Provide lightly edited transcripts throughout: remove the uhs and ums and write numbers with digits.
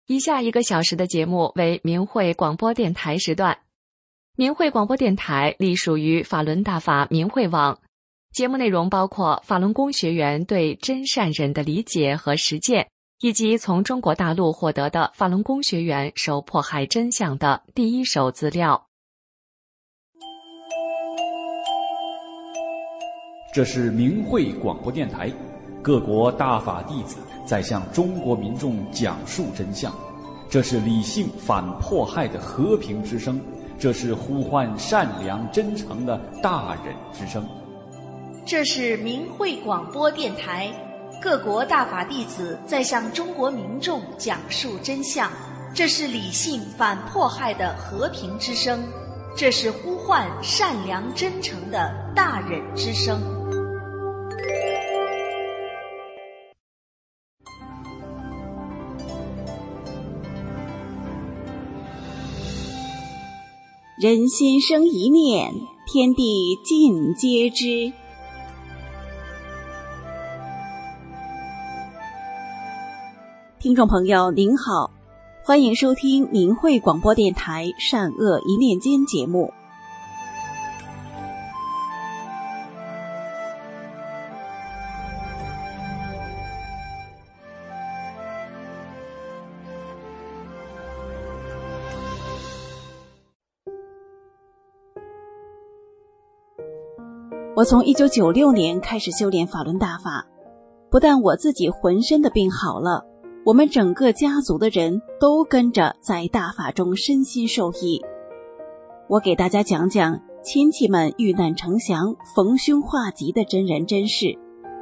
以下1个小时的节目为明慧广播电台时段。明慧广播电台隶属于法轮大法明慧网，节目内容包括法轮功学员对真善忍的理解和实践，以及从中国大陆获得的法轮功学员受迫害真相的第一手资料。 这是明慧广播电台，各国大法弟子在向中国民众讲述真相，这是理性反迫害的和平之声，这是呼唤善良真诚的大忍之声。 这是明慧广播电台，各国大法弟子在向中国民众讲述真相，这是理性反迫害的和平之声，这是呼唤善良真诚的大忍之声。 人心生一念，天地尽皆知。听众朋友您好，欢迎收听明慧广播电台善恶一念间节目。我从1996年开始修炼法轮大法，不但我自己浑身的病好了，我们整个家族的人都跟着在大法中身心受益。我给大家讲讲亲戚们遇难成祥、逢凶化吉的真人真事。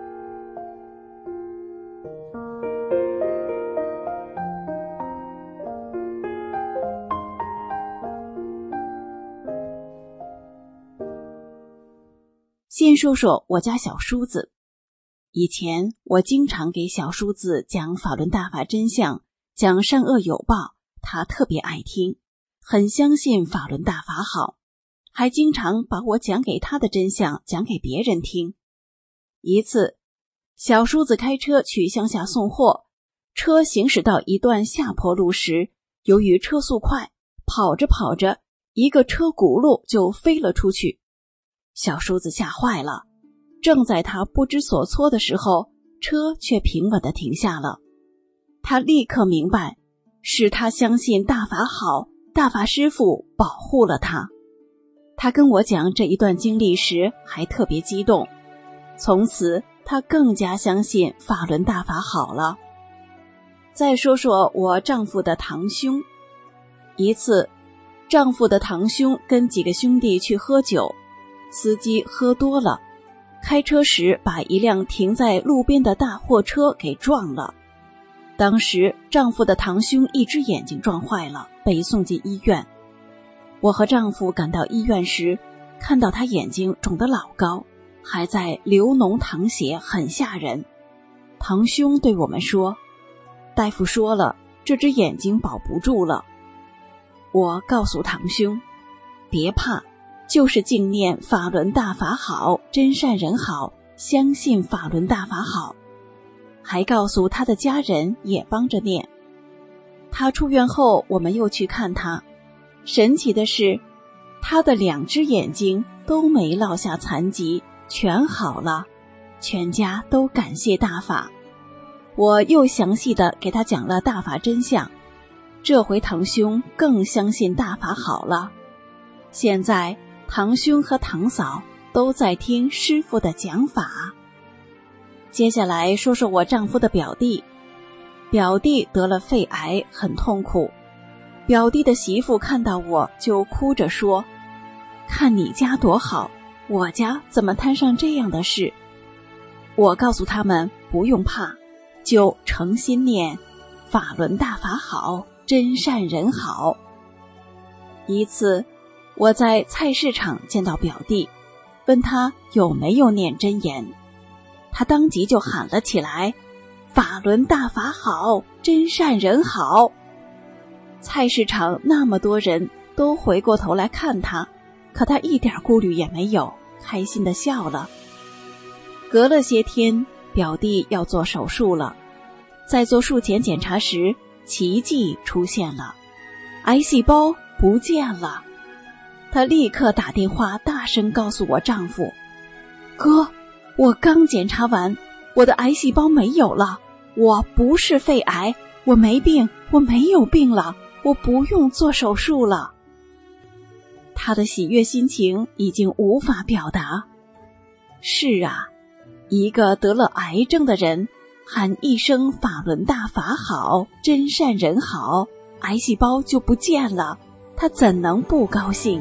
先说说我家小叔子。以前我经常给小叔子讲法轮大法真相，讲善恶有报，他特别爱听，很相信法轮大法好，还经常把我讲给他的真相讲给别人听。一次，小叔子开车去乡下送货，车行驶到一段下坡路时，由于车速快，跑着跑着，一个车轱辘就飞了出去。小叔子吓坏了，正在他不知所措的时候，车却平稳地停下了。他立刻明白，是他相信大法好，大法师父保护了他。他跟我讲这一段经历时还特别激动，从此他更加相信法轮大法好了。再说说我丈夫的堂兄。一次，丈夫的堂兄跟几个兄弟去喝酒，司机喝多了，开车时把一辆停在路边的大货车给撞了。当时丈夫的堂兄一只眼睛撞坏了，被送进医院。我和丈夫赶到医院时，看到他眼睛肿得老高，还在流脓淌血，很吓人。堂兄对我们说，大夫说了，这只眼睛保不住了。我告诉堂兄，别怕，就是净念法轮大法好，真善人好，相信法轮大法好。还告诉他的家人也帮着念。他出院后，我们又去看他，神奇的是，他的2只眼睛都没落下残疾，全好了，全家都感谢大法。我又详细的给他讲了大法真相，这回堂兄更相信大法好了。现在堂兄和堂嫂都在听师父的讲法。接下来说说我丈夫的表弟。表弟得了肺癌，很痛苦。表弟的媳妇看到我就哭着说，看你家多好，我家怎么摊上这样的事。我告诉他们不用怕，就诚心念法轮大法好，真善人好。一次我在菜市场见到表弟，问他有没有念真言，他当即就喊了起来，法轮大法好，真善人好。菜市场那么多人都回过头来看他，可他一点顾虑也没有，开心地笑了。隔了些天，表弟要做手术了，在做术前检查时， 奇迹出现了，癌细胞不见了。她立刻打电话大声告诉我丈夫，哥，我刚检查完，我的癌细胞没有了，我不是肺癌，我没病，我没有病了，我不用做手术了。她的喜悦心情已经无法表达。是啊，一个得了癌症的人喊一声法轮大法好，真善人好，癌细胞就不见了，他怎能不高兴？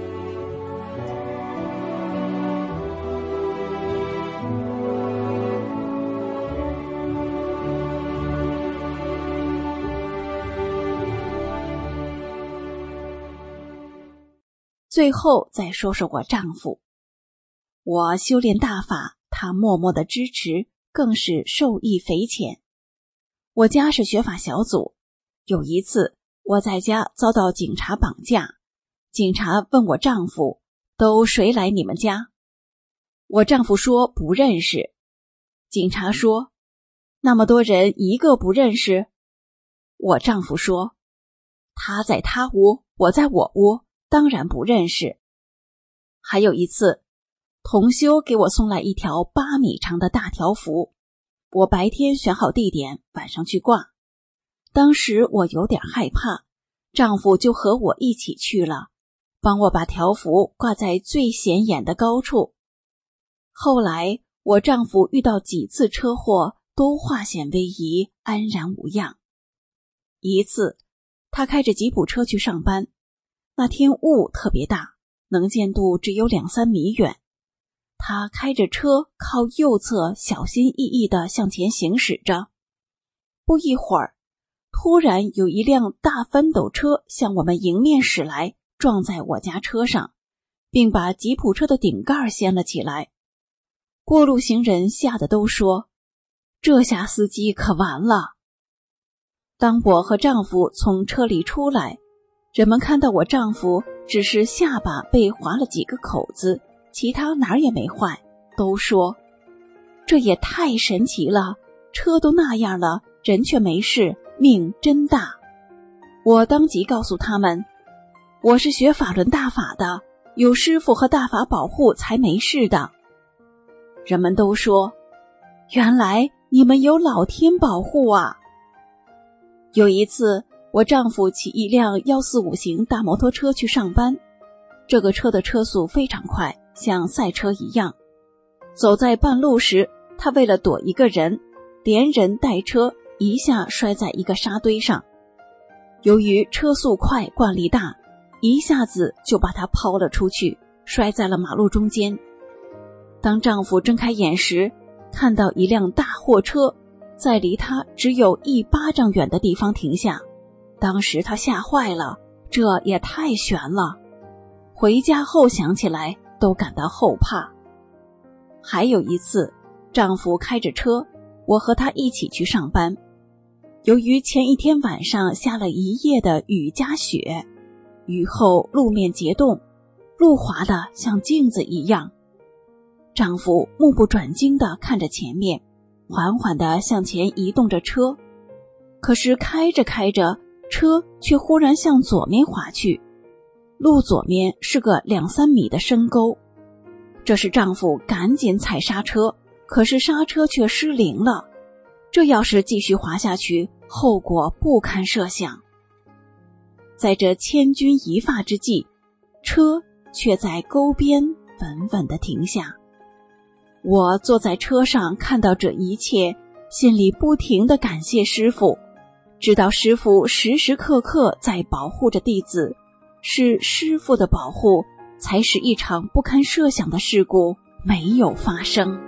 最后再说说我丈夫，我修炼大法，他默默的支持，更是受益匪浅。我家是学法小组，有一次我在家遭到警察绑架，警察问我丈夫，都谁来你们家？我丈夫说不认识。警察说，那么多人一个不认识？我丈夫说，他在他屋，我在我屋，当然不认识。还有一次，同修给我送来一条8米长的大条幅，我白天选好地点，晚上去挂。当时我有点害怕，丈夫就和我一起去了，帮我把条幅挂在最显眼的高处。后来我丈夫遇到几次车祸都化险为夷，安然无恙。一次他开着吉普车去上班，那天雾特别大，能见度只有2-3米远。他开着车靠右侧小心翼翼地向前行驶着，不一会儿，突然有一辆大翻斗车向我们迎面驶来，撞在我家车上，并把吉普车的顶盖掀了起来。过路行人吓得都说，这下司机可完了。当我和丈夫从车里出来，人们看到我丈夫只是下巴被划了几个口子，其他哪儿也没坏，都说这也太神奇了，车都那样了，人却没事，命真大。我当即告诉他们，我是学法轮大法的，有师父和大法保护才没事的。人们都说，原来你们有老天保护啊。有一次，我丈夫骑一辆145型大摩托车去上班，这个车的车速非常快，像赛车一样。走在半路时，他为了躲一个人，连人带车一下摔在一个沙堆上。由于车速快，惯力大，一下子就把他抛了出去，摔在了马路中间。当丈夫睁开眼时，看到一辆大货车在离他只有1巴掌远的地方停下，当时他吓坏了，这也太悬了。回家后想起来都感到后怕。还有一次，丈夫开着车，我和他一起去上班。由于前一天晚上下了一夜的雨加雪，雨后路面结冻，路滑得像镜子一样。丈夫目不转睛地看着前面，缓缓地向前移动着车。可是开着开着，车却忽然向左面滑去，路左面是个2-3米的深沟。这时丈夫赶紧踩刹车，可是刹车却失灵了，这要是继续滑下去，后果不堪设想。在这千钧一发之际，车却在沟边稳稳地停下。我坐在车上看到这一切，心里不停地感谢师父，知道师父时时刻刻在保护着弟子，是师父的保护才使一场不堪设想的事故没有发生。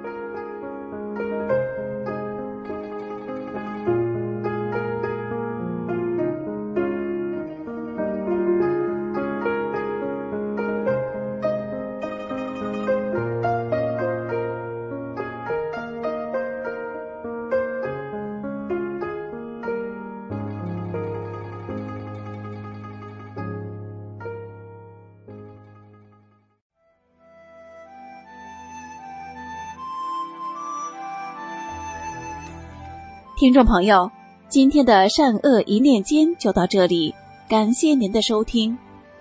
听众朋友， 今天的善恶一念间就到这里，感谢您的收听。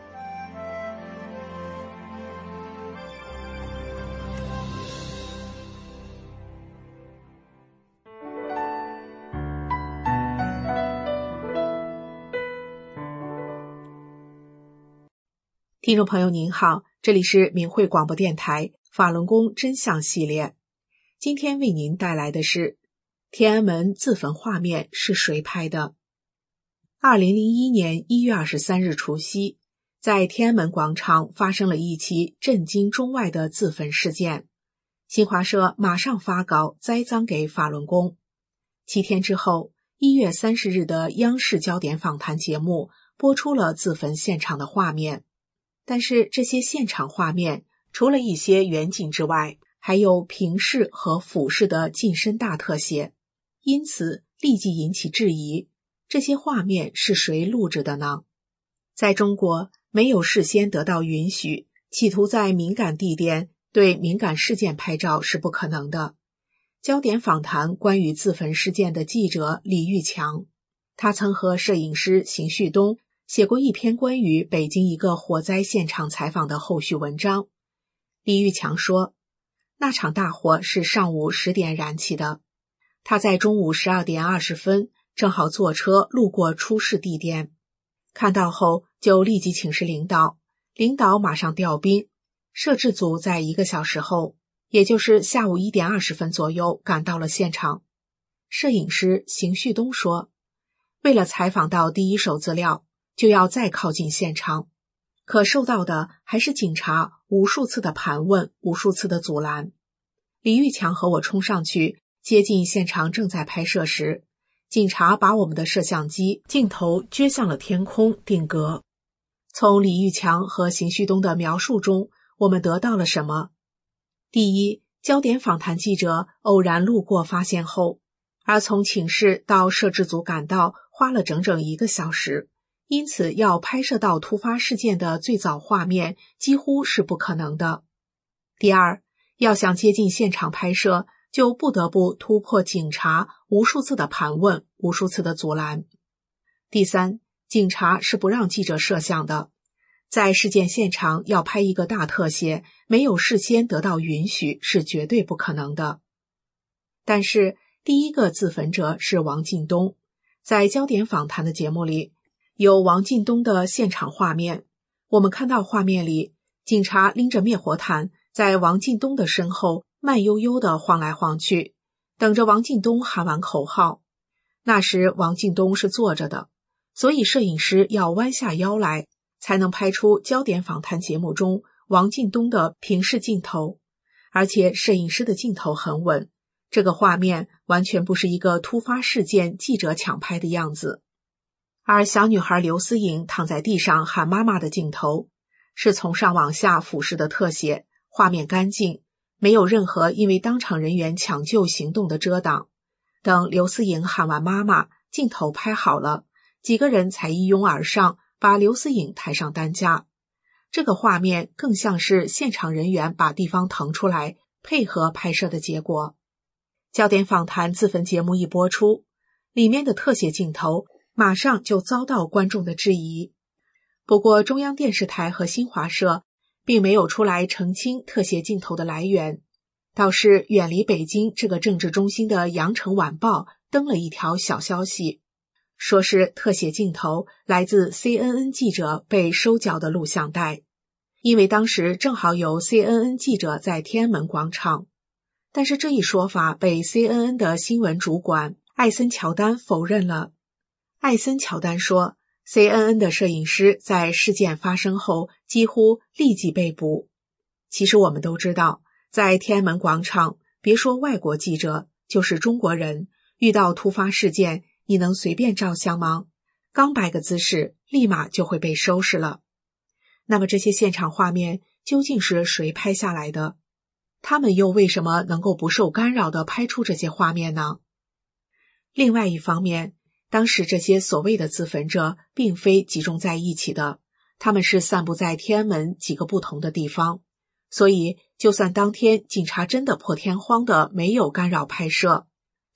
听众朋友您好，这里是明慧广播电台法轮功真相系列。今天为您带来的是天安门自焚画面是谁拍的。2001年1月23日除夕，在天安门广场发生了一起震惊中外的自焚事件。新华社马上发稿栽赃给法轮功。7天之后，1月30日的央视焦点访谈节目播出了自焚现场的画面。但是这些现场画面除了一些远景之外，还有平视和俯视的近身大特写，因此立即引起质疑，这些画面是谁录制的呢？在中国，没有事先得到允许，企图在敏感地点对敏感事件拍照是不可能的。焦点访谈关于自焚事件的记者李玉强，他曾和摄影师邢旭东写过一篇关于北京一个火灾现场采访的后续文章。李玉强说，那场大火是上午10点燃起的，他在中午12点20分正好坐车路过出事地点，看到后就立即请示领导，领导马上调兵，摄制组在1个小时后，也就是下午1点20分左右赶到了现场。摄影师邢旭东说，为了采访到第一手资料，就要再靠近现场，可受到的还是警察无数次的盘问，无数次的阻拦。李玉强和我冲上去接近现场正在拍摄时，警察把我们的摄像机镜头撅向了天空定格。从李玉强和邢旭东的描述中，我们得到了什么？第一，焦点访谈记者偶然路过发现后，而从请示到摄制组赶到花了整整1个小时，因此要拍摄到突发事件的最早画面几乎是不可能的。第二，要想接近现场拍摄，就不得不突破警察无数次的盘问，无数次的阻拦。第三，警察是不让记者摄像的，在事件现场要拍一个大特写，没有事先得到允许是绝对不可能的。但是第一个自焚者是王进东，在焦点访谈的节目里有王进东的现场画面，我们看到画面里，警察拎着灭火毯在王进东的身后慢悠悠地晃来晃去，等着王进东喊完口号。那时王进东是坐着的，所以摄影师要弯下腰来，才能拍出焦点访谈节目中王进东的平视镜头。而且摄影师的镜头很稳，这个画面完全不是一个突发事件记者抢拍的样子。而小女孩刘思颖躺在地上喊妈妈的镜头，是从上往下俯视的特写，画面干净，没有任何因为当场人员抢救行动的遮挡。等刘思颖喊完妈妈，镜头拍好了，几个人才一拥而上，把刘思颖抬上担架。这个画面更像是现场人员把地方腾出来，配合拍摄的结果。焦点访谈自焚节目一播出，里面的特写镜头马上就遭到观众的质疑。不过中央电视台和新华社并没有出来澄清特写镜头的来源，倒是远离北京这个政治中心的羊城晚报登了一条小消息，说是特写镜头来自 CNN 记者被收缴的录像带，因为当时正好有 CNN 记者在天安门广场。但是这一说法被 CNN 的新闻主管艾森乔丹否认了。艾森乔丹说， CNN 的摄影师在事件发生后几乎立即被捕。其实我们都知道，在天安门广场，别说外国记者，就是中国人，遇到突发事件，你能随便照相吗？刚摆个姿势，立马就会被收拾了。那么这些现场画面究竟是谁拍下来的？他们又为什么能够不受干扰地拍出这些画面呢？另外一方面，当时这些所谓的自焚者并非集中在一起的，他们是散布在天安门几个不同的地方，所以就算当天警察真的破天荒的没有干扰拍摄，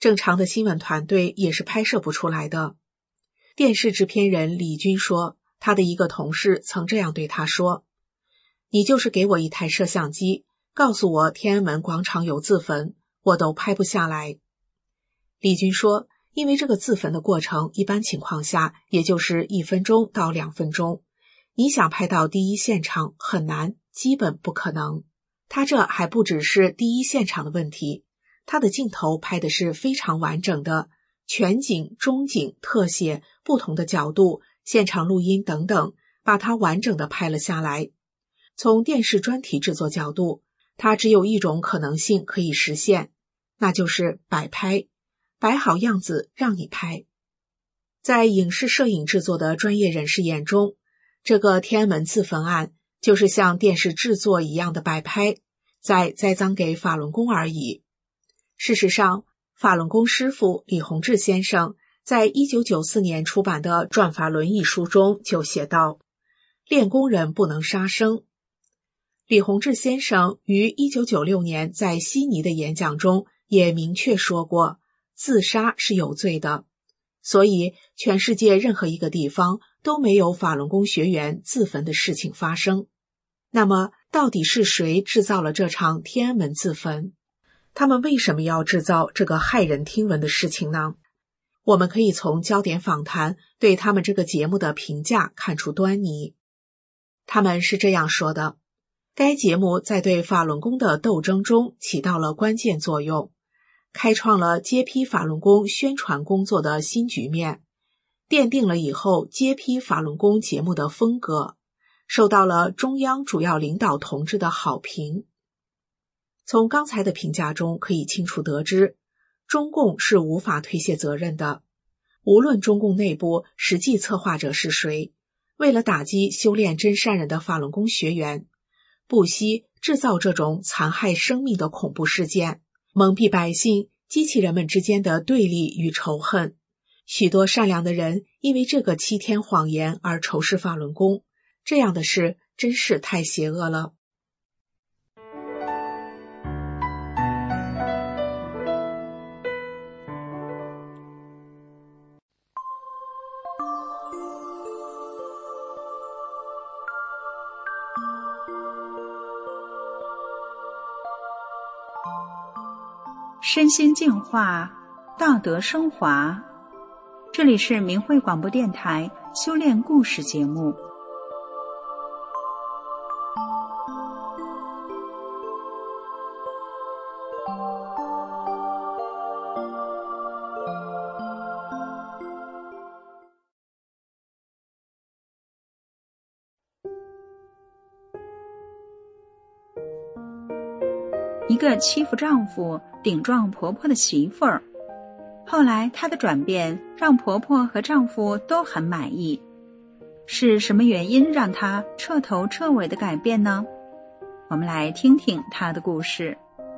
正常的新闻团队也是拍摄不出来的。电视制片人李军说，他的一个同事曾这样对他说：你就是给我一台摄像机，告诉我天安门广场有自焚，我都拍不下来。李军说，因为这个自焚的过程一般情况下也就是1分钟到2分钟，你想拍到第一现场很难，基本不可能。他这还不只是第一现场的问题，他的镜头拍的是非常完整的，全景、中景、特写、不同的角度、现场录音等等，把它完整的拍了下来。从电视专题制作角度，它只有一种可能性可以实现，那就是摆拍，摆好样子让你拍。在影视摄影制作的专业人士眼中，这个天安门自焚案就是像电视制作一样的摆拍，再栽赃给法轮功而已。事实上，法轮功师父李洪志先生在1994年出版的《转法轮》一书中就写道：练功人不能杀生。李洪志先生于1996年在悉尼的演讲中也明确说过，自杀是有罪的，所以全世界任何一个地方都没有法轮功学员自焚的事情发生。那么，到底是谁制造了这场天安门自焚？他们为什么要制造这个骇人听闻的事情呢？我们可以从焦点访谈对他们这个节目的评价看出端倪。他们是这样说的：该节目在对法轮功的斗争中起到了关键作用，开创了揭批法轮功宣传工作的新局面，奠定了以后揭批法轮功节目的风格，受到了中央主要领导同志的好评。从刚才的评价中可以清楚得知，中共是无法推卸责任的。无论中共内部实际策划者是谁，为了打击修炼真善人的法轮功学员，不惜制造这种残害生命的恐怖事件，蒙蔽百姓，激起人们之间的对立与仇恨。许多善良的人因为这个欺天谎言而仇视法轮功，这样的事真是太邪恶了。 身心净化，道德升华。这里是明慧广播电台修炼故事节目。一个欺负丈夫、顶撞婆婆的媳妇儿，后来她的转变让婆婆和丈夫都很满意。是什么原因让她彻头彻尾的改变呢？我们来听听她的故事。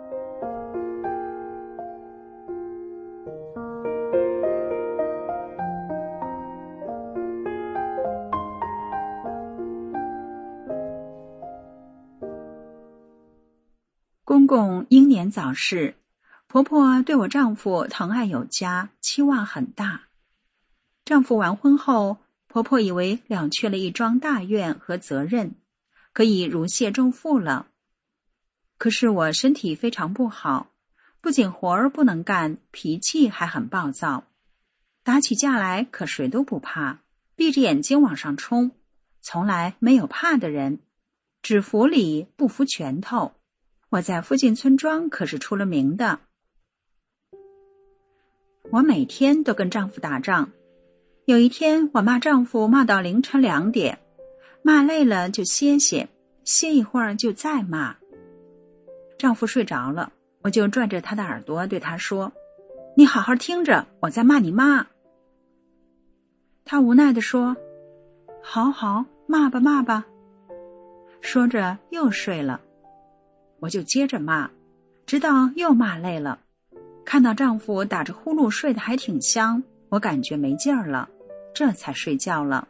公公英年早逝，婆婆对我丈夫疼爱有加，期望很大。丈夫完婚后，婆婆以为了却了一桩大愿和责任，可以如释重负了。可是我身体非常不好，不仅活儿不能干，脾气还很暴躁。打起架来可谁都不怕，闭着眼睛往上冲，从来没有怕的人，只服礼不服拳头。我在附近村庄可是出了名的。我每天都跟丈夫打仗，有一天我骂丈夫骂到凌晨2点，骂累了就歇歇，歇一会儿就再骂。丈夫睡着了，我就拽着他的耳朵对他说：你好好听着，我在骂你妈。他无奈地说：好好，骂吧骂吧。说着又睡了。我就接着骂，直到又骂累了。看到丈夫打着呼噜睡得还挺香，我感觉没劲儿了，这才睡觉了。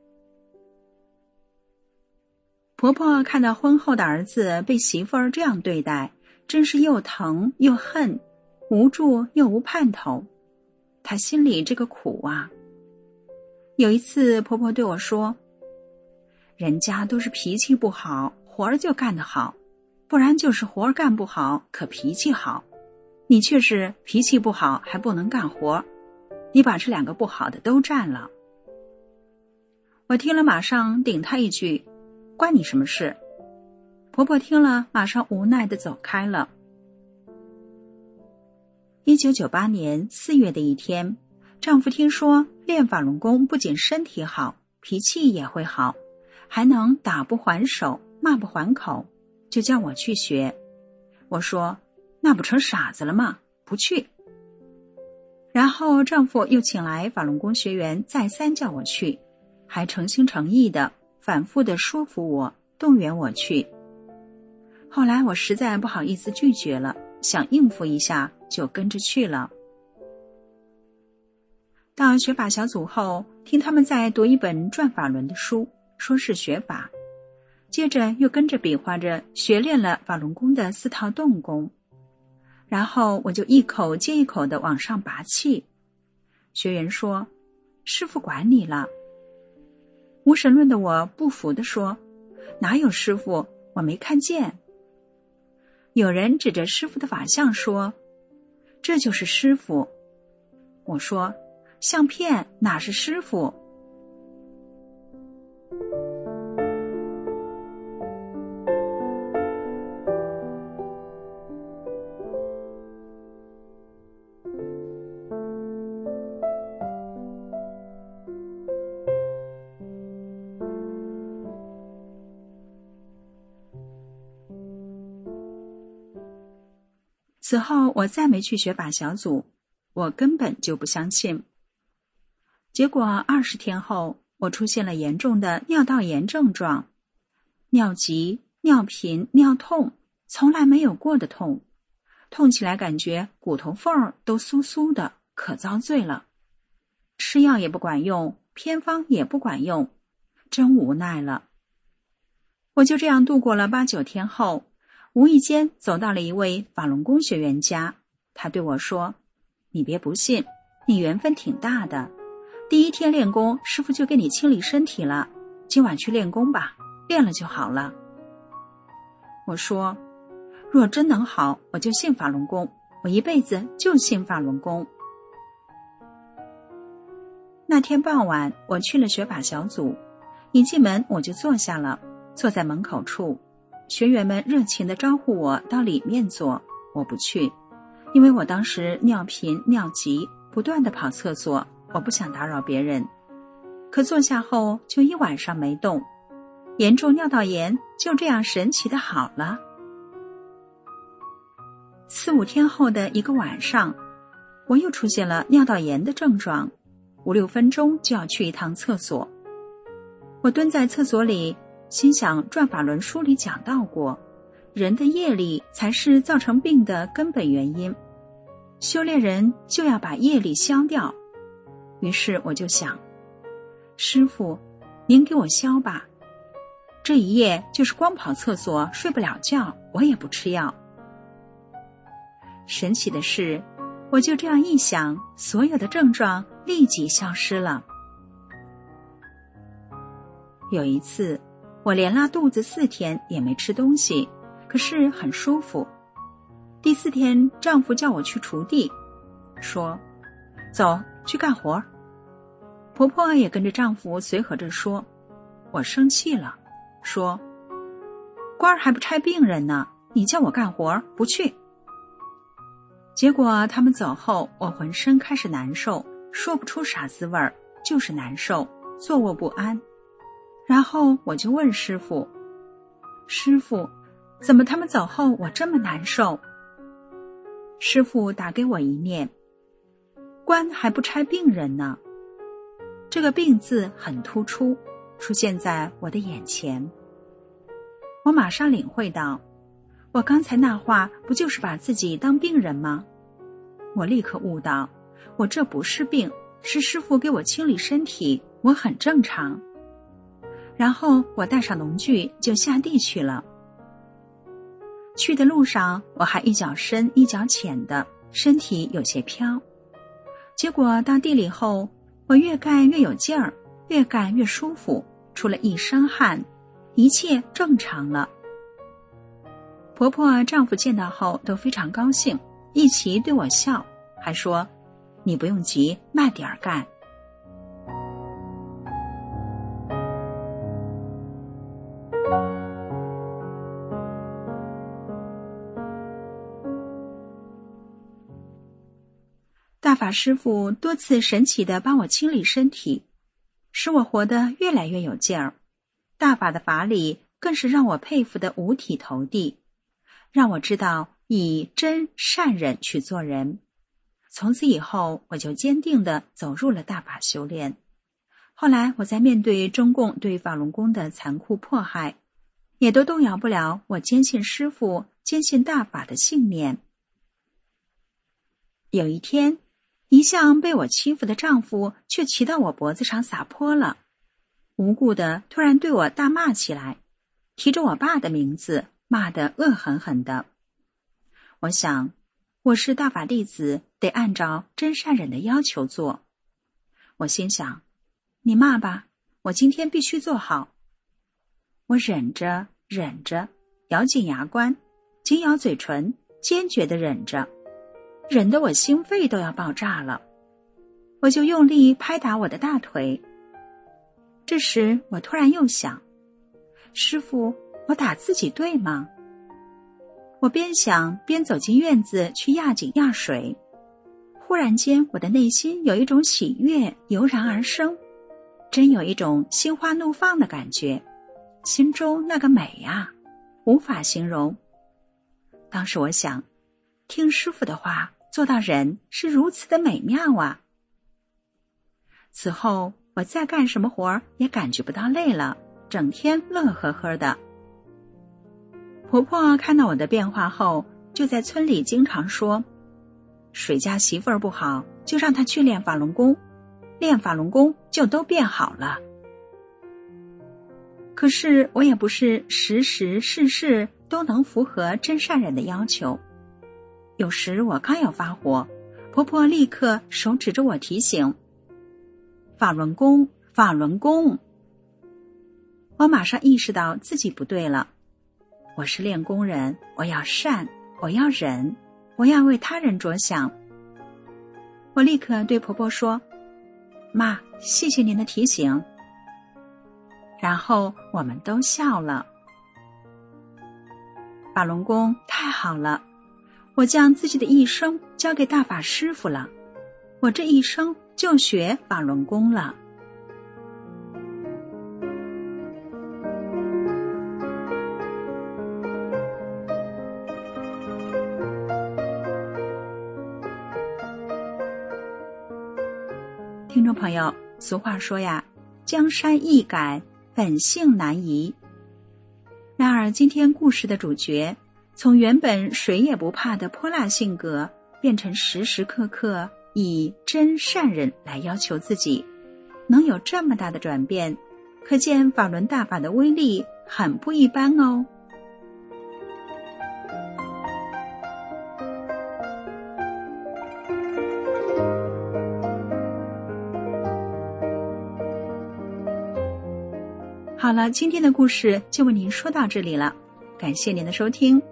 婆婆看到婚后的儿子被媳妇儿这样对待，真是又疼又恨， 无助又无盼头，她心里这个苦啊。有一次婆婆对我说，人家都是脾气不好，活儿就干得好，不然就是活儿干不好，可脾气好。你却是脾气不好还不能干活，你把这两个不好的都占了。我听了马上顶她一句，关你什么事？婆婆听了马上无奈地走开了。1998年4月的一天，丈夫听说练法轮功不仅身体好，脾气也会好，还能打不还手，骂不还口，就叫我去学。我说，那不成傻子了吗？不去。然后丈夫又请来法轮功学员再三叫我去，还诚心诚意的反复的说服我，动员我去。后来我实在不好意思拒绝了，想应付一下就跟着去了。到学法小组后，听他们在读一本转法轮的书，说是学法，接着又跟着比划着学练了法轮功的4套动功，然后我就一口接一口地往上拔气。学员说，师父管你了。无神论的我不服地说，哪有师父，我没看见。有人指着师父的法相说，这就是师父。我说，相片哪是师父？此后我再没去学法小组，我根本就不相信。结果20天后，我出现了严重的尿道炎症状，尿急、尿频、尿痛，从来没有过的痛，痛起来感觉骨头缝都酥酥的，可遭罪了。吃药也不管用，偏方也不管用，真无奈了。我就这样度过了8、9天后，无意间走到了一位法轮功学员家，他对我说，你别不信，你缘分挺大的，第1天练功，师父就给你清理身体了，今晚去练功吧，练了就好了。我说，若真能好，我就信法轮功，我一辈子就信法轮功。那天傍晚，我去了学法小组，一进门我就坐下了，坐在门口处，学员们热情地招呼我到里面坐，我不去，因为我当时尿频尿急，不断地跑厕所，我不想打扰别人。可坐下后就1晚上没动，严重尿道炎就这样神奇地好了。4、5天后的一个晚上，我又出现了尿道炎的症状，5、6分钟就要去一趟厕所。我蹲在厕所里，心想转法轮书里讲到过，人的业力才是造成病的根本原因，修炼人就要把业力消掉。于是我就想，师父，您给我消吧，这一夜就是光跑厕所睡不了觉，我也不吃药。神奇的是，我就这样一想，所有的症状立即消失了。有一次，我连拉肚子4天也没吃东西，可是很舒服。第4天，丈夫叫我去锄地，说，走，去干活。婆婆也跟着丈夫随和着说。我生气了，说，官儿还不拆病人呢，你叫我干活，不去。结果他们走后，我浑身开始难受，说不出啥滋味儿，就是难受，坐卧不安。然后我就问师父，师父，怎么他们走后我这么难受？师父打给我一念，官还不拆病人呢。这个病字很突出，出现在我的眼前。我马上领会到，我刚才那话不就是把自己当病人吗？我立刻悟到，我这不是病，是师父给我清理身体，我很正常。然后我带上农具就下地去了。去的路上，我还一脚深一脚浅的， 身体有些飘。结果到地里后，我越干越有劲儿，越干越舒服，出了一身汗，一切正常了。婆婆丈夫见到后都非常高兴，一起对我笑，还说：“你不用急，慢点儿干。”大法师父多次神奇地帮我清理身体，使我活得越来越有劲儿。大法的法理更是让我佩服得五体投地，让我知道以真善忍去做人。从此以后，我就坚定地走入了大法修炼。后来我在面对中共对法轮功的残酷迫害，也都动摇不了我坚信师父、坚信大法的信念。有一天，一向被我欺负的丈夫却骑到我脖子上撒泼了，无故的突然对我大骂起来，提着我爸的名字，骂得恶狠狠的。我想，我是大法弟子，得按照真善忍的要求做。我心想，你骂吧，我今天必须做好。我忍着，咬紧牙关，紧咬嘴唇，坚决地忍着，忍得我心肺都要爆炸了。我就用力拍打我的大腿。这时我突然又想，师父，我打自己对吗？我边想边走进院子去压井压水。忽然间，我的内心有一种喜悦油然而生，真有一种心花怒放的感觉，心中那个美啊，无法形容。当时我想，听师父的话，做到人是如此的美妙啊。此后我再干什么活也感觉不到累了，整天乐呵呵的。婆婆看到我的变化后，就在村里经常说，谁家媳妇儿不好，就让她去练法轮功，练法轮功就都变好了。可是我也不是时时事事都能符合真善忍的要求，有时我刚要发火，婆婆立刻手指着我提醒，法轮功，法轮功。我马上意识到自己不对了，我是练功人，我要善，我要忍，我要为他人着想。我立刻对婆婆说，妈，谢谢您的提醒。然后我们都笑了。法轮功太好了，我将自己的一生交给大法师父了，我这一生就学法轮功了。听众朋友，俗话说呀，江山易改，本性难移。然而今天故事的主角，从原本谁也不怕的泼辣性格，变成时时刻刻以真善忍来要求自己，能有这么大的转变，可见法轮大法的威力很不一般哦。好了，今天的故事就为您说到这里了，感谢您的收听。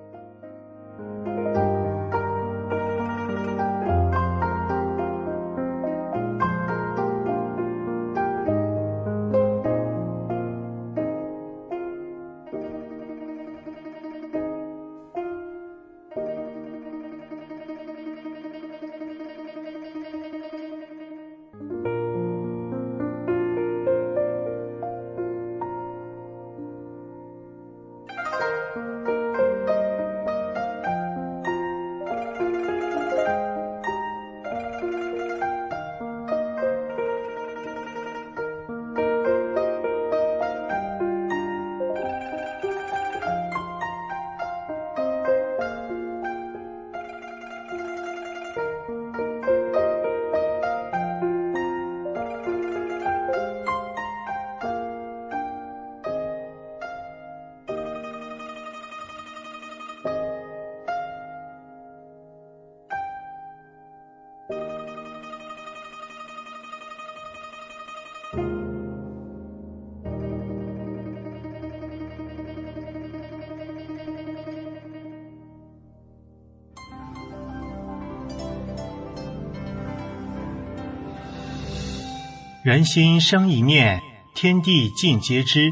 人心生一念，天地尽皆知。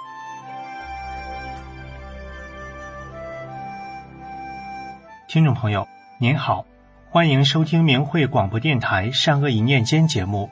听众朋友您好，欢迎收听明慧广播电台善恶一念间节目。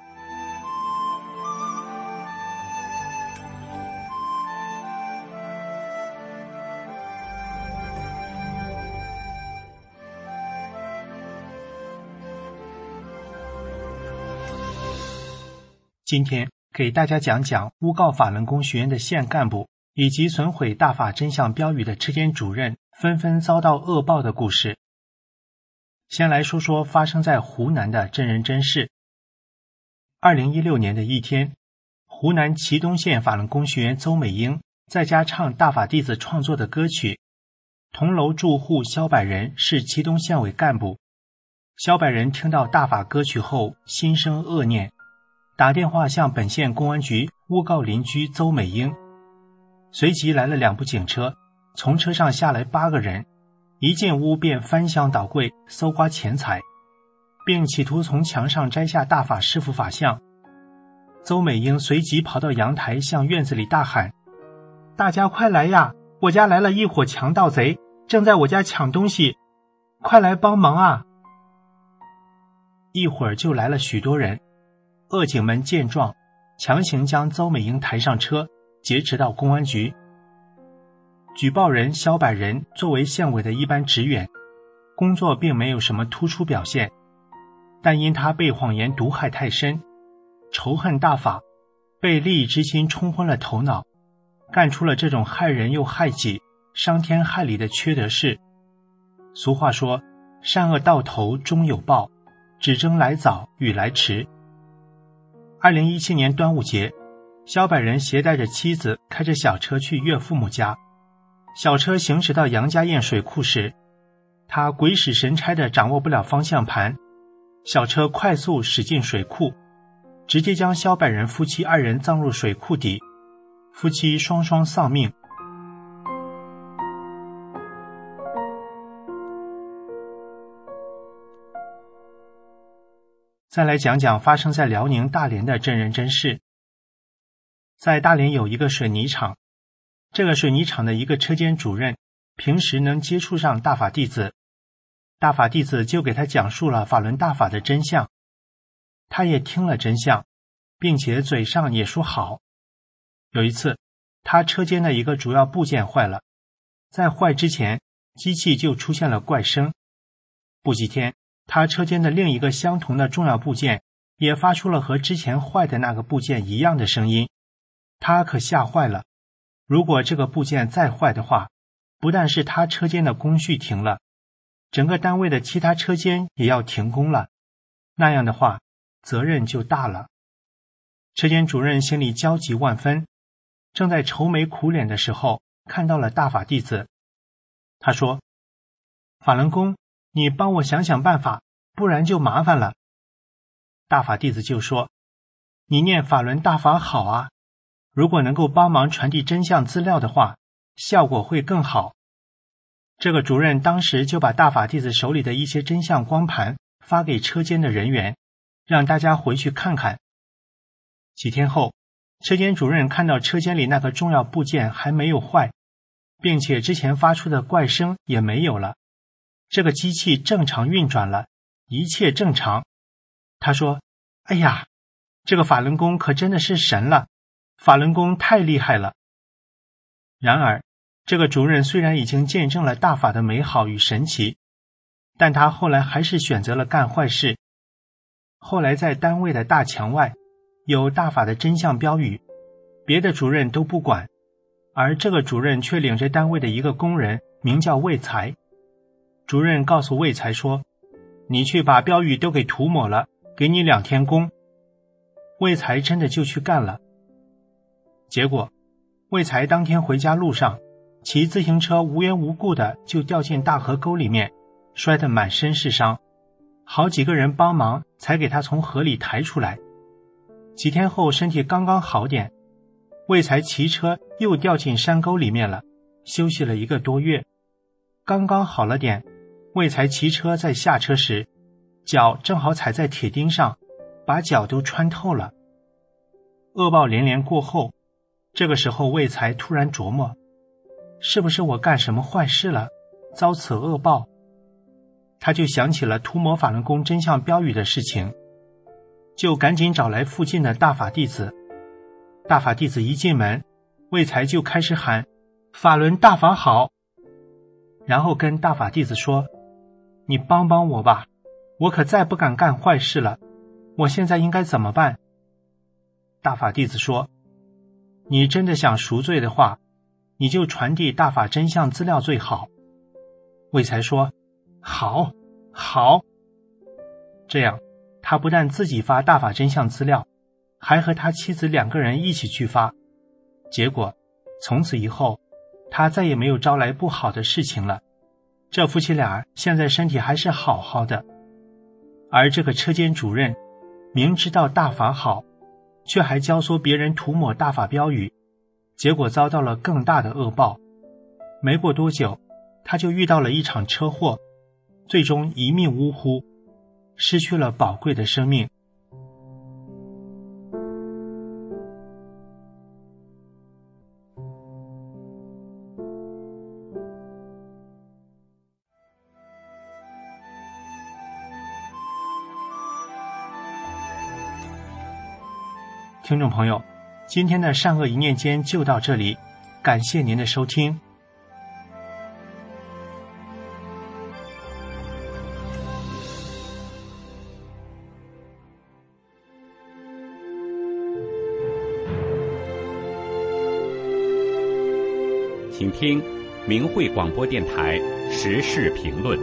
今天给大家讲讲诬告法轮功学院的县干部以及损毁大法真相标语的车间主任纷纷遭到恶报的故事。先来说说发生在湖南的真人真事。2016年的一天，湖南祁东县法轮功学员邹美英在家唱大法弟子创作的歌曲。同楼住户肖百人是祁东县委干部。肖百人听到大法歌曲后心生恶念，打电话向本县公安局诬告邻居邹美英。随即来了2部警车，从车上下来8个人，一进屋便翻箱倒柜搜刮钱财，并企图从墙上摘下大法师父法像。邹美英随即跑到阳台向院子里大喊：大家快来呀，我家来了一伙强盗贼，正在我家抢东西，快来帮忙啊！一会儿就来了许多人，恶警们见状，强行将邹美英抬上车，劫持到公安局。举报人肖百人作为县委的一般职员，工作并没有什么突出表现，但因他被谎言毒害太深，仇恨大法，被利益之心冲昏了头脑，干出了这种害人又害己、伤天害理的缺德事。俗话说，善恶到头终有报，只争来早与来迟。2017年端午节，肖百人携带着妻子开着小车去岳父母家。小车行驶到杨家堰水库时，他鬼使神差地掌握不了方向盘，小车快速驶进水库，直接将肖百人夫妻2人葬入水库底，夫妻双双丧命。再来讲讲发生在辽宁大连的真人真事。在大连有一个水泥厂，这个水泥厂的一个车间主任平时能接触上大法弟子，大法弟子就给他讲述了法轮大法的真相，他也听了真相，并且嘴上也说好。有一次，他车间的一个主要部件坏了，在坏之前，机器就出现了怪声。不几天，他车间的另一个相同的重要部件也发出了和之前坏的那个部件一样的声音，他可吓坏了。如果这个部件再坏的话，不但是他车间的工序停了，整个单位的其他车间也要停工了，那样的话，责任就大了。车间主任心里焦急万分，正在愁眉苦脸的时候，看到了大法弟子。他说：法轮功，你帮我想想办法，不然就麻烦了。大法弟子就说：你念法轮大法好啊，如果能够帮忙传递真相资料的话，效果会更好。这个主任当时就把大法弟子手里的一些真相光盘发给车间的人员，让大家回去看看。几天后，车间主任看到车间里那个重要部件还没有坏，并且之前发出的怪声也没有了，这个机器正常运转了，一切正常。他说：哎呀，这个法轮功可真的是神了，法轮功太厉害了。然而，这个主任虽然已经见证了大法的美好与神奇，但他后来还是选择了干坏事。后来在单位的大墙外有大法的真相标语，别的主任都不管，而这个主任却领着单位的一个工人，名叫魏才。主任告诉魏才说：你去把标语都给涂抹了，给你2天工。魏才真的就去干了。结果魏才当天回家路上，骑自行车无缘无故的就掉进大河沟里面，摔得满身是伤，好几个人帮忙才给他从河里抬出来。几天后身体刚刚好点，魏才骑车又掉进山沟里面了，休息了1个多月。刚刚好了点，魏才骑车在下车时，脚正好踩在铁钉上，把脚都穿透了。 恶报连连过后，这个时候魏才突然琢磨，是不是我干什么坏事了，遭此恶报？他就想起了涂抹法轮功真相标语的事情，就赶紧找来附近的大法弟子。大法弟子一进门，魏才就开始喊法轮大法好，然后跟大法弟子说，你帮帮我吧，我可再不敢干坏事了，我现在应该怎么办？大法弟子说，你真的想赎罪的话，你就传递大法真相资料最好。魏才说，好。这样他不但自己发大法真相资料，还和他妻子2个人一起去发。结果从此以后，他再也没有招来不好的事情了。这夫妻俩现在身体还是好好的。而这个车间主任明知道大法好，却还教唆别人涂抹大法标语，结果遭到了更大的恶报。没过多久，他就遇到了一场车祸，最终一命呜呼，失去了宝贵的生命。听众朋友，今天的善恶一念间就到这里，感谢您的收听。 请听明慧广播电台时事评论。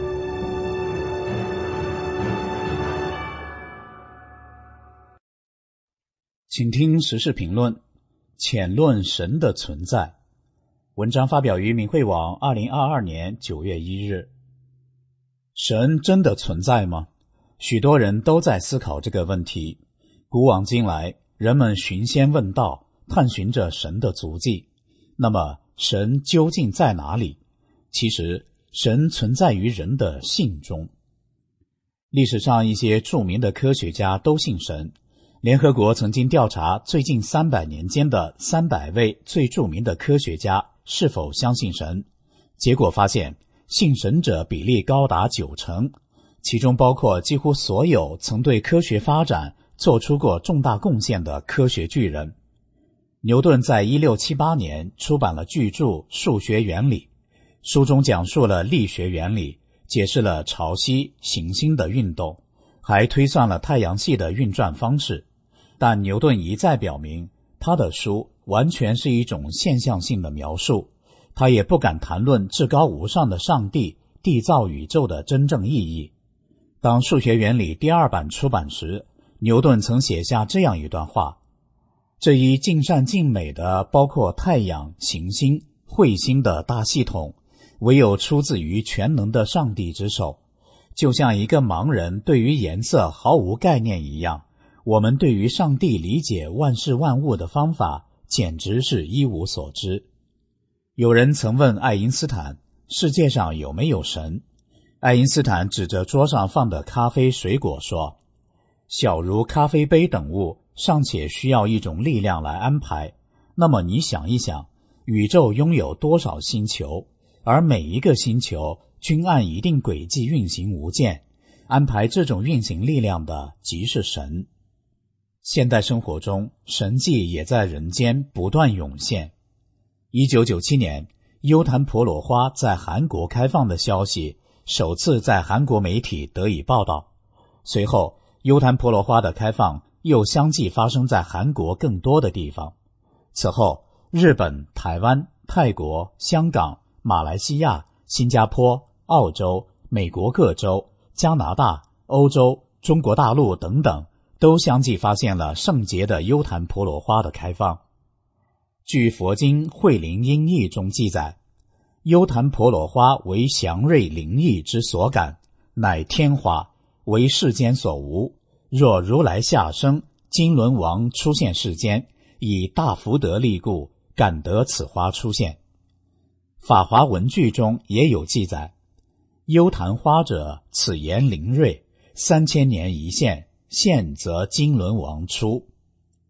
请听时事评论，浅论神的存在。文章发表于明慧网2022年9月1日。神真的存在吗？许多人都在思考这个问题。古往今来，人们寻仙问道，探寻着神的足迹。那么，神究竟在哪里？其实，神存在于人的信中。历史上一些著名的科学家都信神。联合国曾经调查最近300年间的300位最著名的科学家是否相信神，结果发现信神者比例高达90%，其中包括几乎所有曾对科学发展做出过重大贡献的科学巨人。牛顿在1678年出版了巨著《数学原理》，书中讲述了力学原理，解释了潮汐、行星的运动，还推算了太阳系的运转方式。但牛顿一再表明，他的书完全是一种现象性的描述，他也不敢谈论至高无上的上帝缔造宇宙的真正意义。当《数学原理》第2版出版时，牛顿曾写下这样一段话：这一尽善尽美的包括太阳、行星、彗星的大系统，唯有出自于全能的上帝之手。就像一个盲人对于颜色毫无概念一样，我们对于上帝理解万事万物的方法简直是一无所知。有人曾问爱因斯坦，世界上有没有神？爱因斯坦指着桌上放的咖啡水果说，小如咖啡杯等物尚且需要一种力量来安排，那么你想一想，宇宙拥有多少星球，而每一个星球均按一定轨迹运行无间，安排这种运行力量的即是神。现代生活中，神迹也在人间不断涌现。1997年，优昙婆罗花在韩国开放的消息首次在韩国媒体得以报道。随后，优昙婆罗花的开放又相继发生在韩国更多的地方。此后，日本、台湾、泰国、香港、马来西亚、新加坡、澳洲、美国各州、加拿大、欧洲、中国大陆等等都相继发现了圣洁的优昙婆罗花的开放。据佛经《慧灵音译》中记载，优昙婆罗花为祥瑞灵异之所感，乃天花，为世间所无。若如来下生，金轮王出现世间，以大福德力故，感得此花出现。法华文句中也有记载，优昙花者，此言灵瑞，3000年一现，现则金轮王出。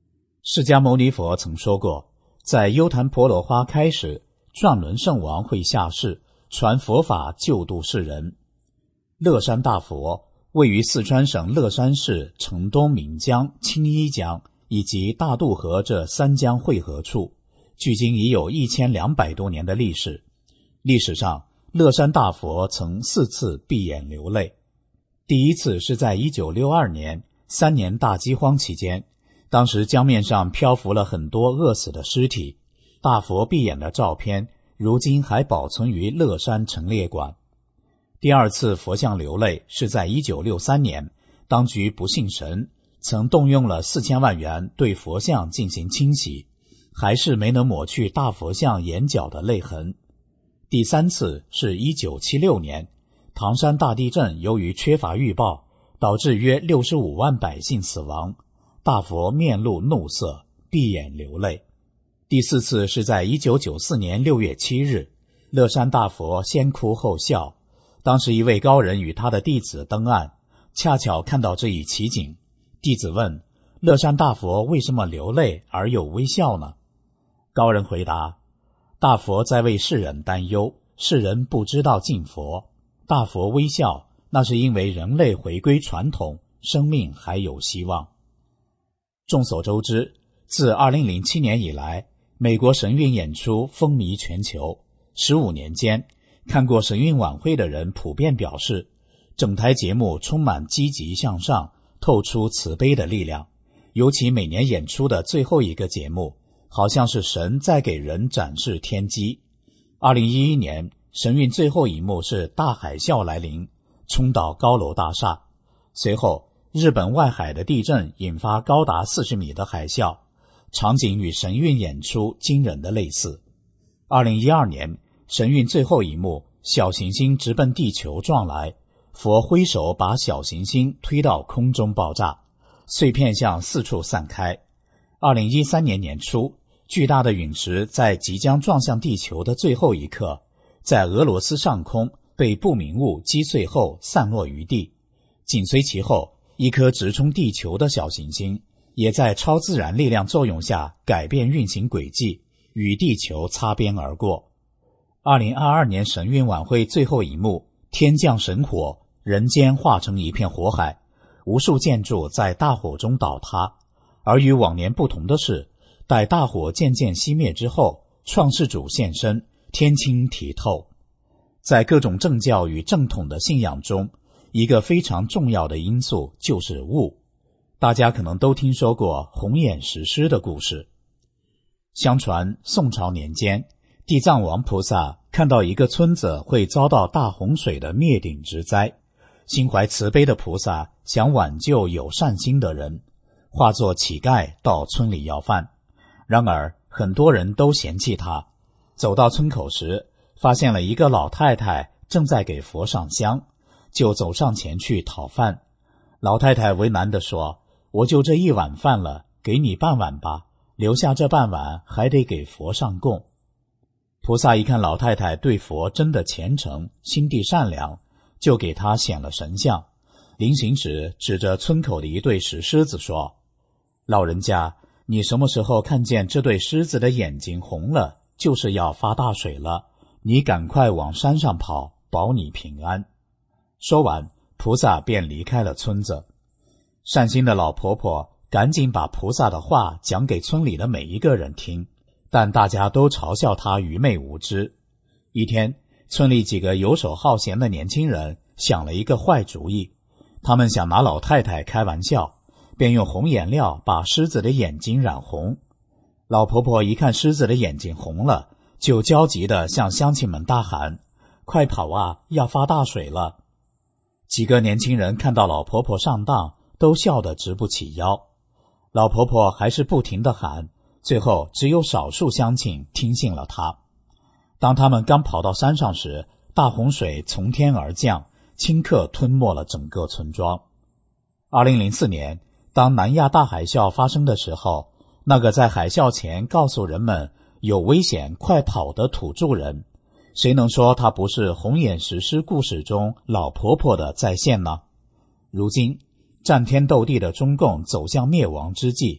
释迦牟尼佛曾说过，在优昙婆罗花开始，转轮圣王会下世，传佛法救度世人。乐山大佛位于四川省乐山市城东岷江、青衣江以及大渡河这三江汇合处，距今已有1200多年的历史。历史上，乐山大佛曾4次闭眼流泪。第一次是在1962年3年大饥荒期间，当时江面上漂浮了很多饿死的尸体，大佛闭眼的照片如今还保存于乐山陈列馆。第二次佛像流泪是在1963年，当局不信神，曾动用了4000万元对佛像进行清洗，还是没能抹去大佛像眼角的泪痕。第三次是1976年，唐山大地震由于缺乏预报，导致约65万百姓死亡，大佛面露怒色，闭眼流泪。第四次是在1994年6月7日，乐山大佛先哭后笑。当时一位高人与他的弟子登岸，恰巧看到这一奇景。弟子问：乐山大佛为什么流泪而又微笑呢？高人回答：大佛在为世人担忧，世人不知道敬佛。大佛微笑，那是因为人类回归传统，生命还有希望。众所周知，自2007年以来，美国神韵演出风靡全球。15年间，看过神韵晚会的人普遍表示，整台节目充满积极向上，透出慈悲的力量。尤其每年演出的最后一个节目，好像是神在给人展示天机。2011年，神韵最后一幕是大海啸来临，冲倒高楼大厦。随后，日本外海的地震引发高达40米的海啸，场景与神韵演出惊人的类似。2012年，神韵最后一幕，小行星直奔地球撞来，佛挥手把小行星推到空中爆炸，碎片向四处散开。2013年年初，巨大的陨石在即将撞向地球的最后一刻，在俄罗斯上空被不明物击碎后散落于地。紧随其后，一颗直冲地球的小行星也在超自然力量作用下改变运行轨迹，与地球擦边而过。2022年神韵晚会最后一幕，天降神火，人间化成一片火海，无数建筑在大火中倒塌。而与往年不同的是，待大火渐渐熄灭之后，创世主现身，天清体透。在各种正教与正统的信仰中，一个非常重要的因素就是雾。大家可能都听说过红眼石狮的故事。相传宋朝年间，地藏王菩萨看到一个村子会遭到大洪水的灭顶之灾，心怀慈悲的菩萨想挽救有善心的人，化作乞丐到村里要饭。然而很多人都嫌弃他，走到村口时，发现了一个老太太正在给佛上香，就走上前去讨饭。老太太为难地说：我就这一碗饭了，给你半碗吧，留下这半碗还得给佛上供。菩萨一看老太太对佛真的虔诚，心地善良，就给她显了神像。临行时指着村口的一对石狮子说：老人家，你什么时候看见这对狮子的眼睛红了，就是要发大水了，你赶快往山上跑，保你平安。说完，菩萨便离开了村子。善心的老婆婆赶紧把菩萨的话讲给村里的每一个人听，但大家都嘲笑她愚昧无知。一天，村里几个游手好闲的年轻人想了一个坏主意，他们想拿老太太开玩笑，便用红颜料把狮子的眼睛染红。老婆婆一看狮子的眼睛红了，就焦急地向乡亲们大喊：快跑啊，要发大水了！几个年轻人看到老婆婆上当，都笑得直不起腰。老婆婆还是不停地喊，最后只有少数乡亲听信了她。当他们刚跑到山上时，大洪水从天而降，顷刻吞没了整个村庄。2004年，当南亚大海啸发生的时候，那个在海啸前告诉人们有危险快跑的土著人，谁能说他不是红眼石狮故事中老婆婆的再现呢？如今战天斗地的中共走向灭亡之际，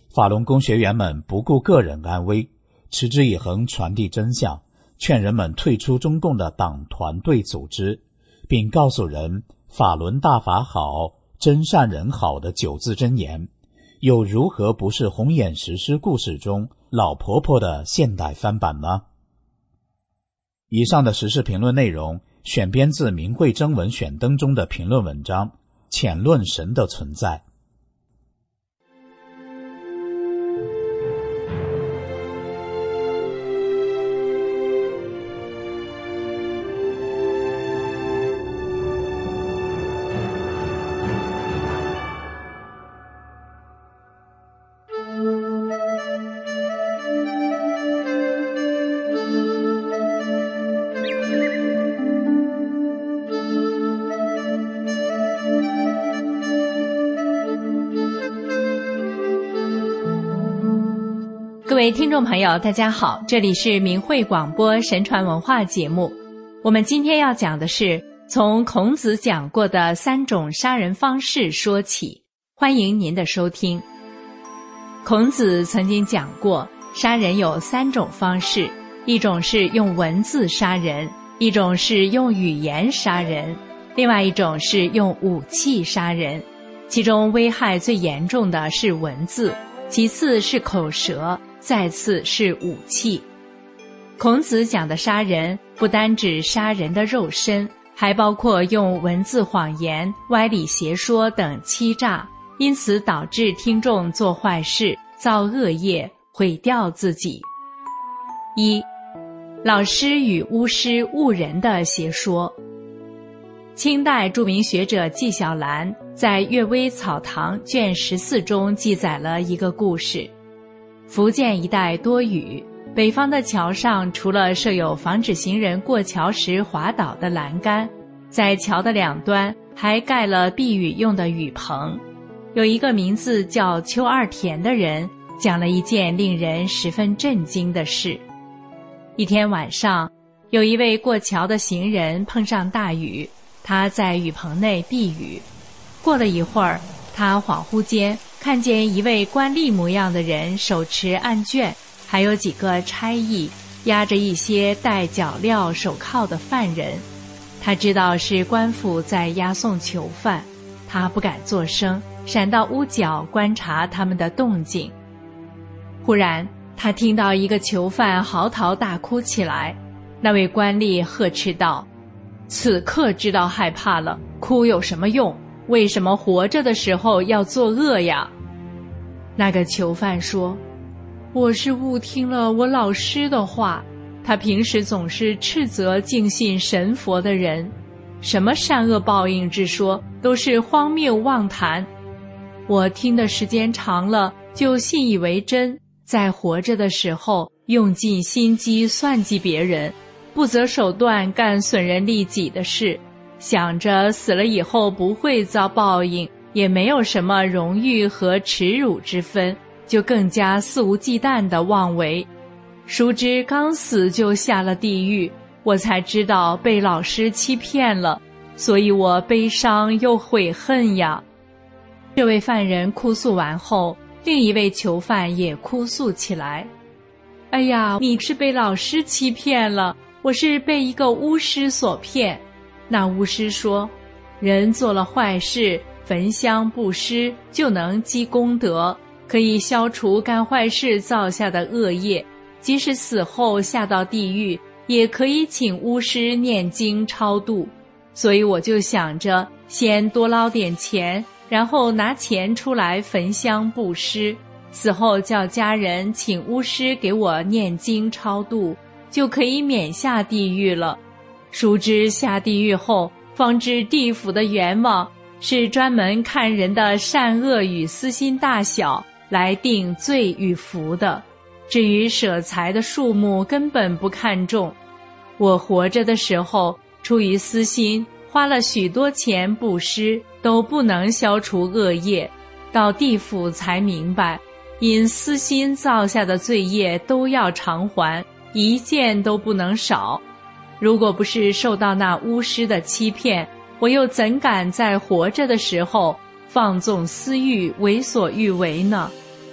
法轮功学员们不顾个人安危，持之以恒传递真相，劝人们退出中共的党团队组织，并告诉人法轮大法好，真善人好的9字真言，又如何不是红眼石狮故事中老婆婆的现代翻版呢？以上的时事评论内容选编自明慧征文选登中的评论文章《浅论神的存在》。 各位听众朋友，大家好，这里是明慧广播神传文化节目。我们今天要讲的是从孔子讲过的3种杀人方式说起，欢迎您的收听。孔子曾经讲过，杀人有3种方式，一种是用文字杀人，一种是用语言杀人，另外一种是用武器杀人。其中危害最严重的是文字，其次是口舌，再次是武器。孔子讲的杀人不单指杀人的肉身，还包括用文字谎言、歪理邪说等欺诈，因此导致听众做坏事、造恶业、毁掉自己。1. 老师与巫师误人的邪说。清代著名学者纪晓岚在《阅微草堂》卷14中记载了一个故事。福建一带多雨，北方的桥上除了设有防止行人过桥时滑倒的栏杆，在桥的2端还盖了避雨用的雨棚。有一个名字叫邱二田的人讲了一件令人十分震惊的事。一天晚上，有一位过桥的行人碰上大雨，他在雨棚内避雨。过了一会儿，他恍惚间看见一位官吏模样的人手持案卷，还有几个差役押着一些戴脚镣手铐的犯人。他知道是官府在押送囚犯，他不敢作声，闪到屋角观察他们的动静。忽然他听到一个囚犯嚎啕大哭起来，那位官吏呵斥道：此刻知道害怕了，哭有什么用？为什么活着的时候要作恶呀？那个囚犯说：我是误听了我老师的话，他平时总是斥责敬信神佛的人，什么善恶报应之说都是荒谬妄谈。我听的时间长了，就信以为真，在活着的时候用尽心机算计别人，不择手段干损人利己的事，想着死了以后不会遭报应，也没有什么荣誉和耻辱之分，就更加肆无忌惮地妄为。殊知刚死就下了地狱，我才知道被老师欺骗了，所以我悲伤又悔恨呀。这位犯人哭诉完后，另一位囚犯也哭诉起来：哎呀，你是被老师欺骗了，我是被一个巫师所骗。那巫师说，人做了坏事，焚香布施就能积功德，可以消除干坏事造下的恶业，即使死后下到地狱，也可以请巫师念经超度。所以我就想着先多捞点钱，然后拿钱出来焚香布施，死后叫家人请巫师给我念经超度，就可以免下地狱了。殊知下地狱后，方知地府的阎王是专门看人的善恶与私心大小来定罪与福的，至于舍财的数目根本不看重。我活着的时候出于私心花了许多钱布施，都不能消除恶业，到地府才明白，因私心造下的罪业都要偿还，一件都不能少。如果不是受到那巫师的欺骗，我又怎敢在活着的时候放纵私欲，为所欲为呢？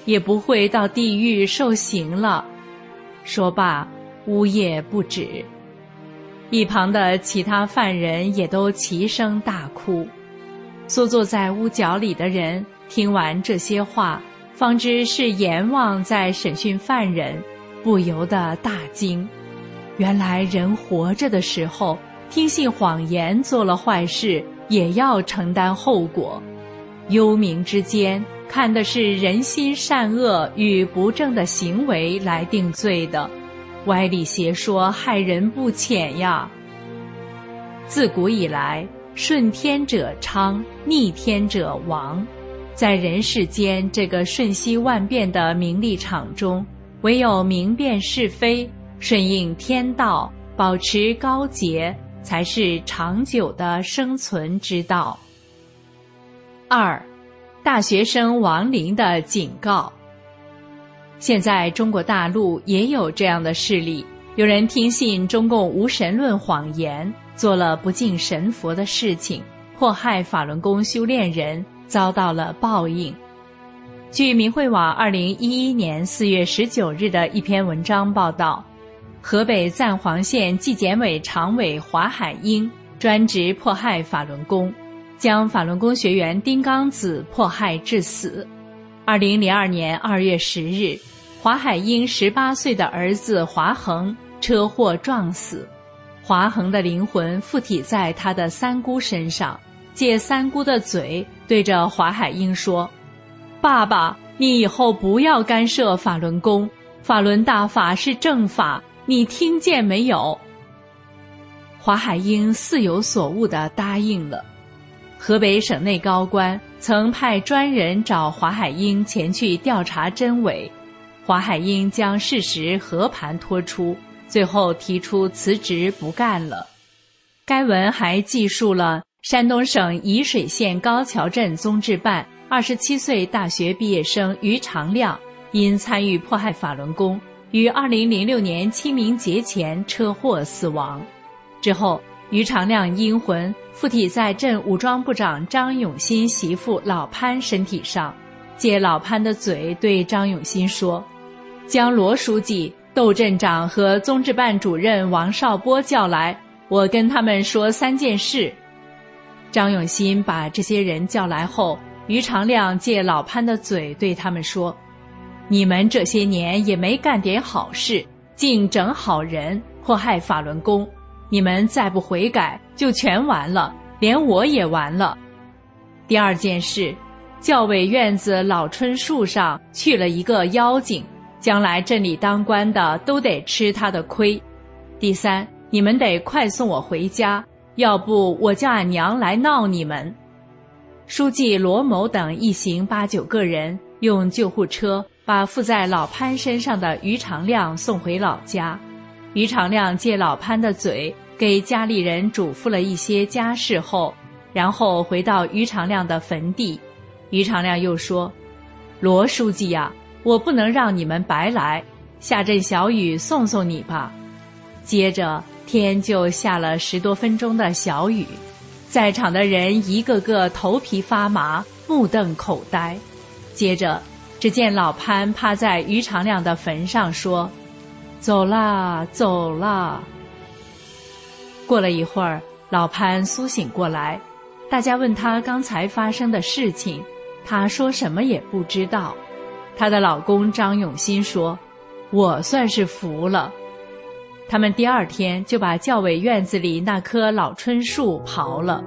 也不会到地狱受刑了。说罢，呜咽不止。一旁的其他犯人也都齐声大哭。缩坐在屋角里的人听完这些话，方知是阎王在审讯犯人，不由得大惊。原来人活着的时候，听信谎言做了坏事，也要承担后果。幽冥之间，看的是人心善恶与不正的行为来定罪的，歪理邪说害人不浅呀。自古以来，顺天者昌，逆天者亡。在人世间这个瞬息万变的名利场中，唯有明辨是非，顺应天道，保持高洁，才是长久的生存之道。2. 大学生亡灵的警告。现在中国大陆也有这样的事例，有人听信中共无神论谎言，做了不敬神佛的事情，迫害法轮功修炼人，遭到了报应。据明慧网2011年4月19日的一篇文章报道，河北赞皇县纪检委常委华海英专职迫害法轮功，将法轮功学员丁刚子迫害致死。2002年2月10日，华海英18岁的儿子华恒车祸撞死，华恒的灵魂附体在他的三姑身上，借三姑的嘴对着华海英说：爸爸，你以后不要干涉法轮功，法轮大法是正法，你听见没有？华海英似有所悟地答应了。河北省内高官曾派专人找华海英前去调查真伪，华海英将事实和盘托出，最后提出辞职不干了。该文还记述了山东省沂水县高桥镇综治办27岁大学毕业生于长亮因参与迫害法轮功，于2006年清明节前车祸死亡。之后，于长亮阴魂附体在镇武装部长张永新媳妇老潘身体上，借老潘的嘴对张永新说：将罗书记、窦镇长和综治办主任王少波叫来，我跟他们说3件事。张永新把这些人叫来后，于长亮借老潘的嘴对他们说：你们这些年也没干点好事，净整好人，迫害法轮功，你们再不悔改，就全完了，连我也完了。第2件事，教委院子老春树上去了一个妖精，将来镇里当官的都得吃他的亏。第3，你们得快送我回家，要不我叫俺娘来闹你们。书记罗某等一行8、9个人用救护车把附在老潘身上的于长亮送回老家。于长亮借老潘的嘴给家里人嘱咐了一些家事后，然后回到于长亮的坟地。于长亮又说：罗书记呀，我不能让你们白来，下阵小雨送送你吧。接着天就下了10多分钟的小雨，在场的人一个个头皮发麻，目瞪口呆。接着只见老潘趴在于长亮的坟上说：走啦，走啦。过了一会儿，老潘苏醒过来，大家问他刚才发生的事情，他说什么也不知道。她的老公张永新说：我算是服了。他们第2天就把教委院子里那棵老春树刨了。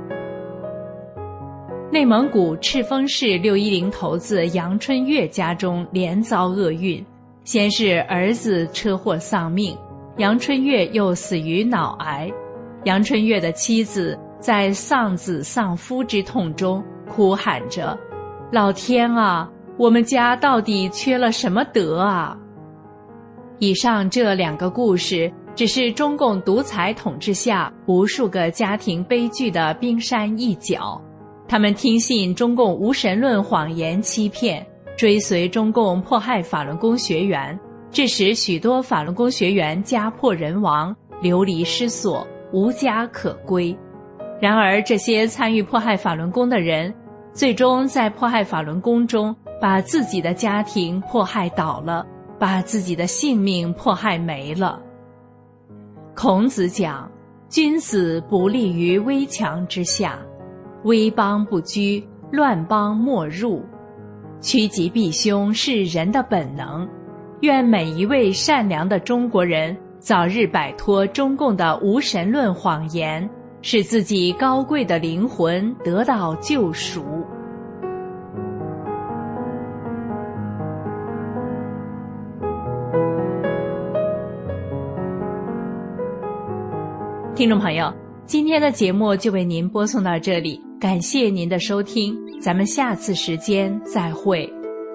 内蒙古赤峰市610头子杨春月家中连遭厄运，先是儿子车祸丧命，杨春月又死于脑癌。杨春月的妻子在丧子丧夫之痛中哭喊着：老天啊，我们家到底缺了什么德啊？以上这2个故事只是中共独裁统治下无数个家庭悲剧的冰山一角。他们听信中共无神论谎言欺骗，追随中共迫害法轮功学员，致使许多法轮功学员家破人亡，流离失所，无家可归。然而这些参与迫害法轮功的人，最终在迫害法轮功中把自己的家庭迫害倒了，把自己的性命迫害没了。孔子讲，君子不立于危墙之下，危邦不居，乱邦莫入。趋吉避凶是人的本能，愿每一位善良的中国人早日摆脱中共的无神论谎言，使自己高贵的灵魂得到救赎。听众朋友，今天的节目就为您播送到这里，感谢您的收听，咱们下次时间再会。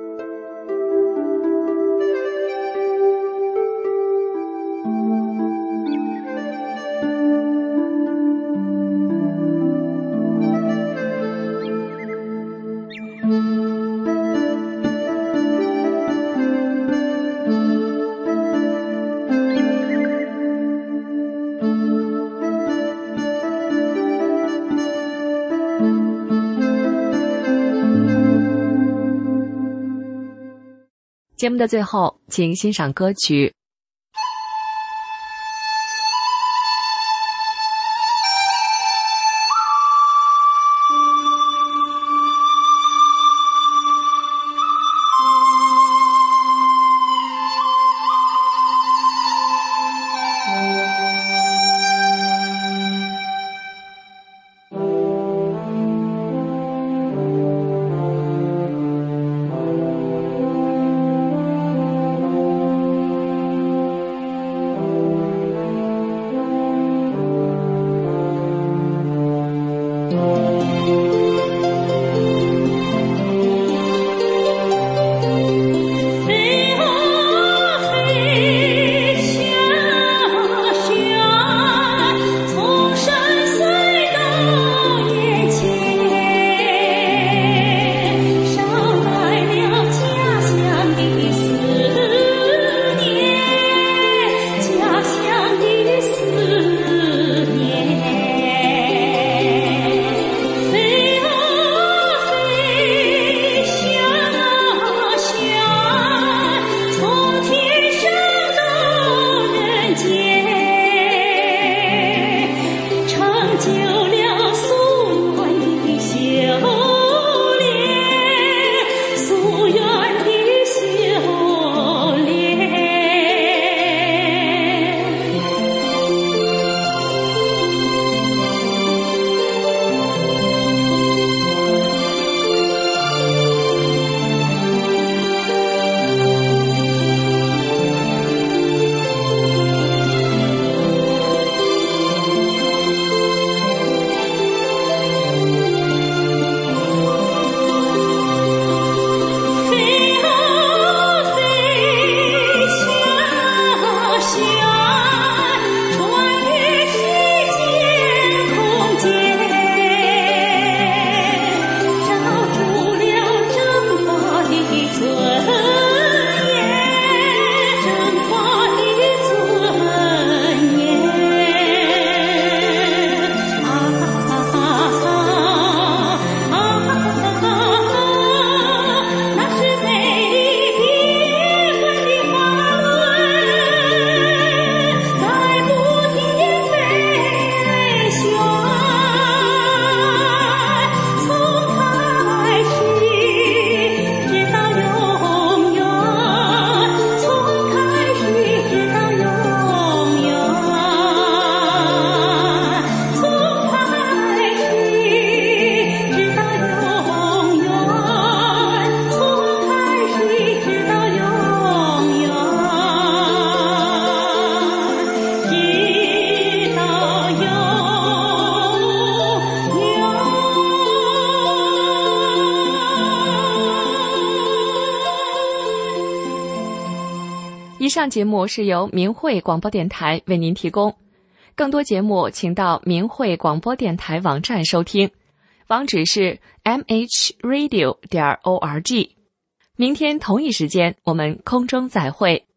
节目的最后，请欣赏歌曲。以上节目是由明慧广播电台为您提供，更多节目请到明慧广播电台网站收听，网址是 mhradio.org。明天同一时间我们空中再会。